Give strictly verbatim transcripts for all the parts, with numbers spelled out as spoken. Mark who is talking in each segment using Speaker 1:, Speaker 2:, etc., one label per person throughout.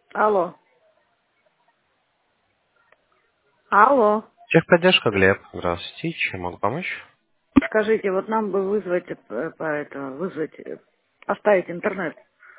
Speaker 1: Алло. Алло.
Speaker 2: Техподдержка, Глеб. Здравствуйте. Чем могу помочь?
Speaker 1: Скажите, вот нам бы вызвать, э, по это, вызвать, э, поставить интернет.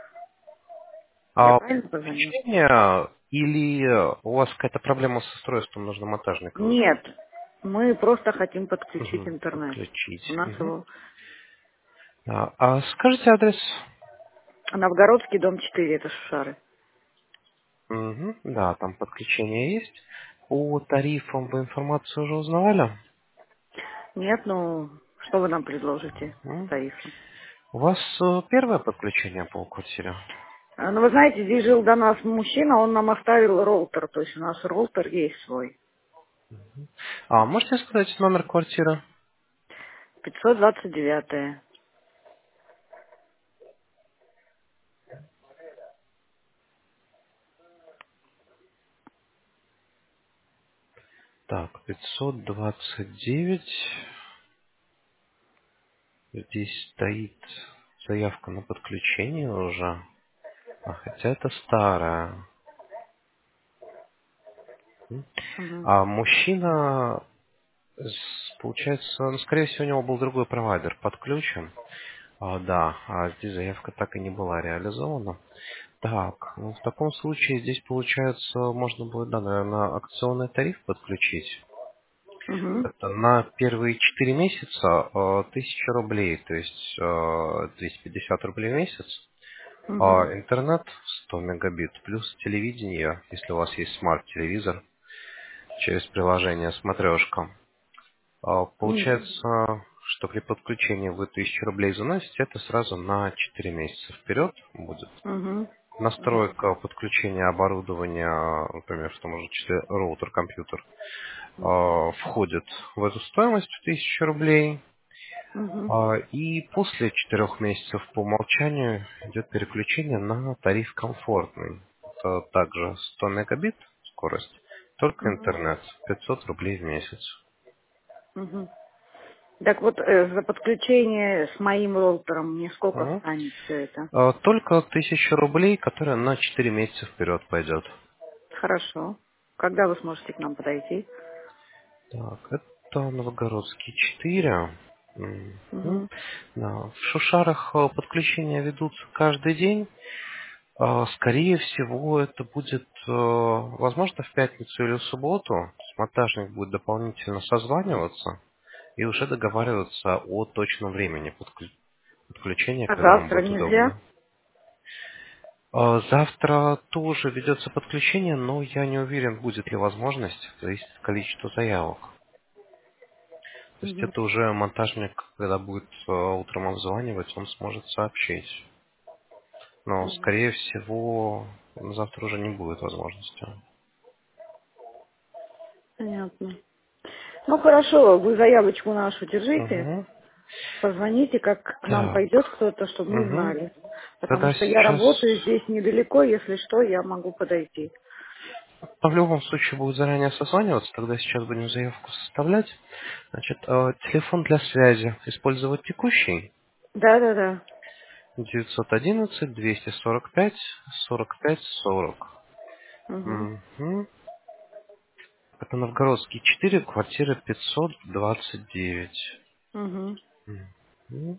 Speaker 1: Я
Speaker 2: А
Speaker 1: правильно позвонила?
Speaker 2: подключение или у вас какая-то проблема с устройством, нужно монтажника вызвать?
Speaker 1: Нет. Мы просто хотим подключить
Speaker 2: Мгм.
Speaker 1: интернет. У
Speaker 2: Подключить.
Speaker 1: нас
Speaker 2: Мгм.
Speaker 1: его
Speaker 2: А, а скажите адрес?
Speaker 1: Новгородский, дом четыре, это Шушары.
Speaker 2: Мгм. Да, там подключение есть. По тарифам вы информацию уже узнавали?
Speaker 1: Нет, ну, что вы нам предложите по
Speaker 2: М?
Speaker 1: тарифу?
Speaker 2: У вас э, первое подключение по квартире?
Speaker 1: А, Ну, вы знаете, здесь жил до нас мужчина, он нам оставил роутер, то есть у нас роутер есть свой.
Speaker 2: А можете сказать номер квартиры?
Speaker 1: пятьсот двадцать девять.
Speaker 2: Так, пятьсот двадцать девять. Здесь стоит заявка на подключение уже. А хотя это старая. М.
Speaker 1: Угу.
Speaker 2: А мужчина, с- получается, ну, скорее всего, у него был другой провайдер подключен. А, да, а здесь заявка так и не была реализована. Так, ну, в таком случае здесь, получается, можно будет, да, наверное, акционный тариф подключить.
Speaker 1: Угу.
Speaker 2: Это на первые четыре месяца э, тысяча рублей, то есть э, двести пятьдесят рублей в месяц.
Speaker 1: Угу.
Speaker 2: А интернет сто мегабит, плюс телевидение, если у вас есть смарт-телевизор, через приложение «Смотрешка». А, Получается, что при подключении вы тысячу рублей заносите, это сразу на четыре месяца вперед будет.
Speaker 1: Угу.
Speaker 2: Настройка подключения оборудования, например, в том же числе роутер, компьютер, а, входит в эту стоимость в тысячу рублей.
Speaker 1: Угу.
Speaker 2: А, И после четырех месяцев по умолчанию идет переключение на тариф комфортный. Это также сто мегабит скорость, только
Speaker 1: Угу.
Speaker 2: интернет, пятьсот рублей в месяц.
Speaker 1: Угу. Так вот, э, за подключение с моим роутером мне сколько
Speaker 2: Мгм.
Speaker 1: станет все это?
Speaker 2: А, Только тысяча рублей, которая на четыре месяца вперед пойдет.
Speaker 1: Хорошо. Когда вы сможете к нам подойти?
Speaker 2: Так, это Новогородский четыре. Мгм.
Speaker 1: Угу.
Speaker 2: Да, в Шушарах э, подключения ведутся каждый день. А, Скорее всего, это будет, э, возможно, в пятницу или в субботу. То есть монтажник будет дополнительно созваниваться и уже договариваться о точном времени подклю- подключения,
Speaker 1: А
Speaker 2: когда вам
Speaker 1: завтра
Speaker 2: будет
Speaker 1: нельзя?
Speaker 2: удобно. А, Завтра тоже ведется подключение, но я не уверен, будет ли возможность, зависит от количества заявок. То есть
Speaker 1: Угу.
Speaker 2: это уже монтажник, когда будет э, утром обзванивать, он сможет сообщить. Но,
Speaker 1: Угу.
Speaker 2: скорее всего, завтра уже не будет возможности.
Speaker 1: Понятно. Ну хорошо, вы заявочку нашу держите,
Speaker 2: Угу.
Speaker 1: позвоните, как к нам
Speaker 2: Так.
Speaker 1: пойдет кто-то, чтобы мы
Speaker 2: Угу.
Speaker 1: знали. Потому
Speaker 2: Тогда
Speaker 1: что я
Speaker 2: сейчас,
Speaker 1: работаю здесь недалеко, если что, я могу подойти.
Speaker 2: ну, в любом случае будет заранее созваниваться, тогда сейчас будем заявку составлять. Значит, э, телефон для связи использовать текущий
Speaker 1: Да, да, да.
Speaker 2: девятьсот одиннадцать двести сорок пять сорок пять сорок.
Speaker 1: Угу.
Speaker 2: Угу. Это Новгородский четыре, квартира пятьсот двадцать девять.
Speaker 1: Угу.
Speaker 2: Мгм.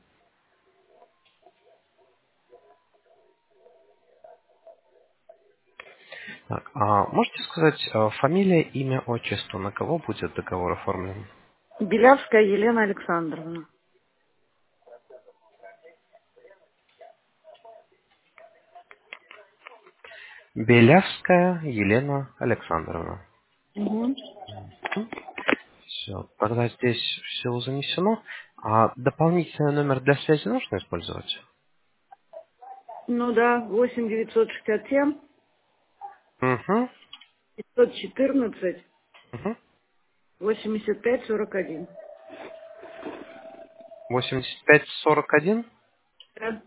Speaker 2: Так, а можете сказать э, фамилия, имя, отчество, на кого будет договор оформлен?
Speaker 1: Белявская Елена Александровна.
Speaker 2: Белявская Елена Александровна.
Speaker 1: Угу.
Speaker 2: Все, тогда здесь все занесено. А дополнительный номер для связи нужно использовать?
Speaker 1: Ну да, восемь девятьсот шестьдесят семь
Speaker 2: Угу,
Speaker 1: пятьсот четырнадцать
Speaker 2: угу.
Speaker 1: восемьдесят пять сорок один.
Speaker 2: восемьдесят пять сорок один.
Speaker 1: Да.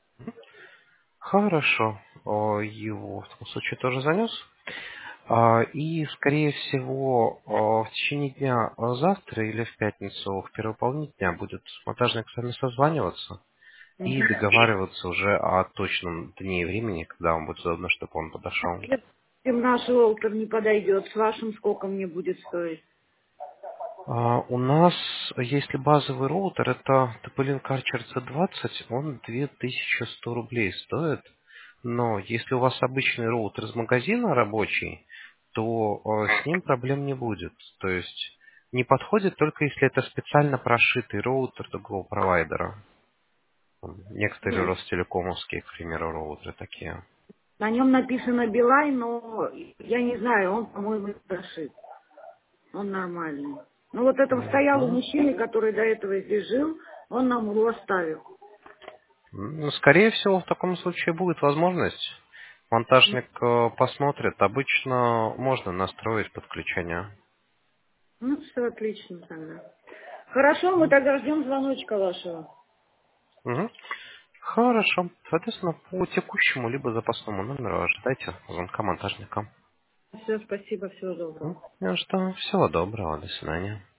Speaker 2: Хорошо. О, его в таком случае тоже занес. А, И, скорее всего, о, в течение дня а, завтра или в пятницу, в первый половине дня будет монтажник с вами созваниваться и
Speaker 1: Мгм.
Speaker 2: договариваться уже о точном дне и времени, когда вам будет удобно, чтобы он подошел.
Speaker 1: Если наш роутер не подойдет, с вашим сколько мне будет стоить?
Speaker 2: А, У нас, если базовый роутер, это Тополин Archer си двадцать, он две тысячи сто рублей стоит. Но если у вас обычный роутер из магазина рабочий, то э, с ним проблем не будет. То есть не подходит только если это специально прошитый роутер другого провайдера. Там некоторые
Speaker 1: Нет.
Speaker 2: ростелекомовские, к примеру, роутеры такие.
Speaker 1: На нем написано Билай, но я не знаю, он, по-моему, не прошит. Он нормальный. Ну вот это стоял у
Speaker 2: Мгм.
Speaker 1: мужчины, который до этого здесь жил, он нам его оставил.
Speaker 2: Ну, скорее всего, в таком случае будет возможность. Монтажник э, посмотрит. Обычно можно настроить подключение.
Speaker 1: Ну, все отлично тогда. Хорошо, мы
Speaker 2: М,
Speaker 1: тогда ждем звоночка вашего.
Speaker 2: мгм. Хорошо. Соответственно, по текущему либо запасному номеру ожидайте звонка монтажника.
Speaker 1: Все, спасибо, всего доброго.
Speaker 2: М, ну что, всего доброго, до свидания.